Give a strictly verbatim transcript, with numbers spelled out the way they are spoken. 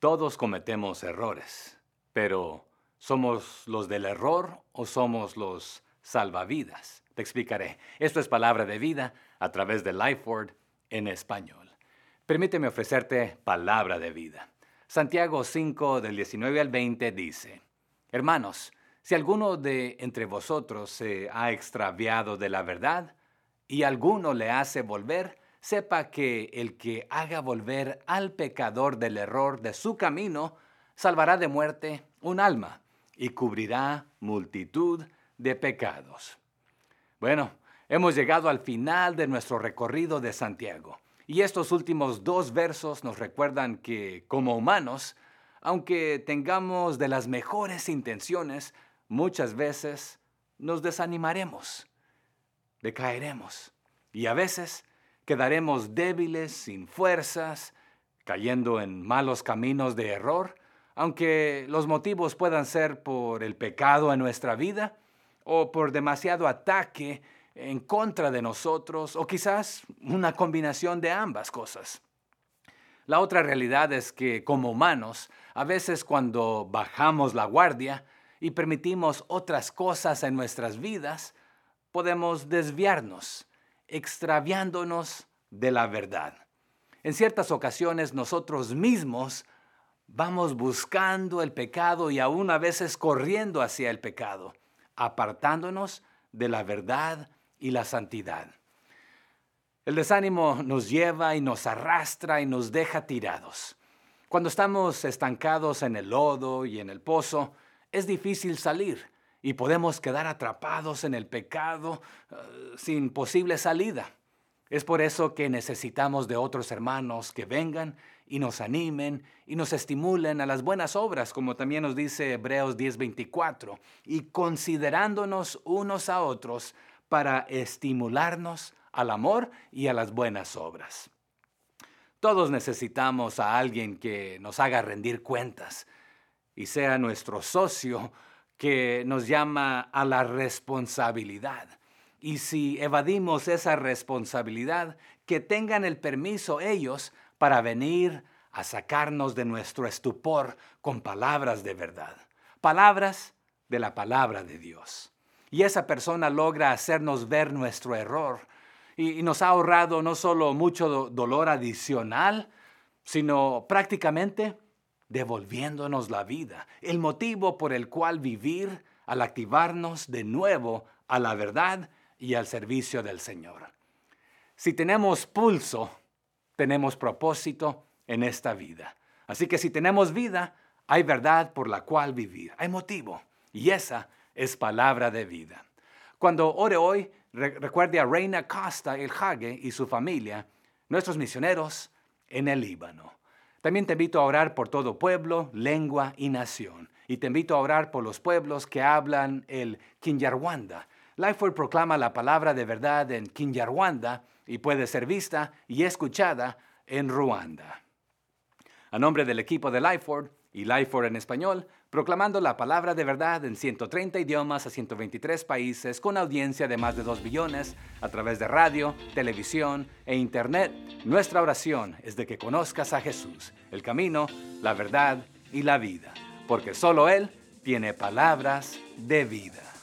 Todos cometemos errores, pero ¿somos los del error o somos los salvavidas? Te explicaré. Esto es Palabra de Vida a través de Lifeword en español. Permíteme ofrecerte Palabra de Vida. Santiago cinco, del diecinueve al veinte dice: Hermanos, si alguno de entre vosotros se ha extraviado de la verdad y alguno le hace volver, sepa que el que haga volver al pecador del error de su camino, salvará de muerte un alma y cubrirá multitud de pecados. Bueno, hemos llegado al final de nuestro recorrido de Santiago. Y estos últimos dos versos nos recuerdan que, como humanos, aunque tengamos de las mejores intenciones, muchas veces nos desanimaremos, decaeremos y a veces quedaremos débiles, sin fuerzas, cayendo en malos caminos de error, aunque los motivos puedan ser por el pecado en nuestra vida o por demasiado ataque en contra de nosotros, o quizás una combinación de ambas cosas. La otra realidad es que, como humanos, a veces cuando bajamos la guardia y permitimos otras cosas en nuestras vidas, podemos desviarnos, extraviándonos de la verdad. En ciertas ocasiones nosotros mismos vamos buscando el pecado y aún a veces corriendo hacia el pecado, apartándonos de la verdad y la santidad. El desánimo nos lleva y nos arrastra y nos deja tirados. Cuando estamos estancados en el lodo y en el pozo, es difícil salir y podemos quedar atrapados en el pecado uh, sin posible salida. Es por eso que necesitamos de otros hermanos que vengan y nos animen y nos estimulen a las buenas obras, como también nos dice Hebreos diez veinticuatro, y considerándonos unos a otros para estimularnos al amor y a las buenas obras. Todos necesitamos a alguien que nos haga rendir cuentas y sea nuestro socio, que nos llama a la responsabilidad. Y si evadimos esa responsabilidad, que tengan el permiso ellos para venir a sacarnos de nuestro estupor con palabras de verdad, palabras de la palabra de Dios. Y esa persona logra hacernos ver nuestro error y, y nos ha ahorrado no solo mucho do- dolor adicional, sino prácticamente devolviéndonos la vida, el motivo por el cual vivir al activarnos de nuevo a la verdad y al servicio del Señor. Si tenemos pulso, tenemos propósito en esta vida. Así que si tenemos vida, hay verdad por la cual vivir, hay motivo, y esa es palabra de vida. Cuando ore hoy, re- recuerde a Reina Costa El Hage y su familia, nuestros misioneros en el Líbano. También te invito a orar por todo pueblo, lengua y nación. Y te invito a orar por los pueblos que hablan el Kinyarwanda. Lifeword proclama la palabra de verdad en Kinyarwanda y puede ser vista y escuchada en Ruanda. A nombre del equipo de Lifeword y Lifeword en español, proclamando la palabra de verdad en ciento treinta idiomas a ciento veintitrés países con audiencia de más de dos billones a través de radio, televisión e internet, nuestra oración es de que conozcas a Jesús, el camino, la verdad y la vida, porque solo Él tiene palabras de vida.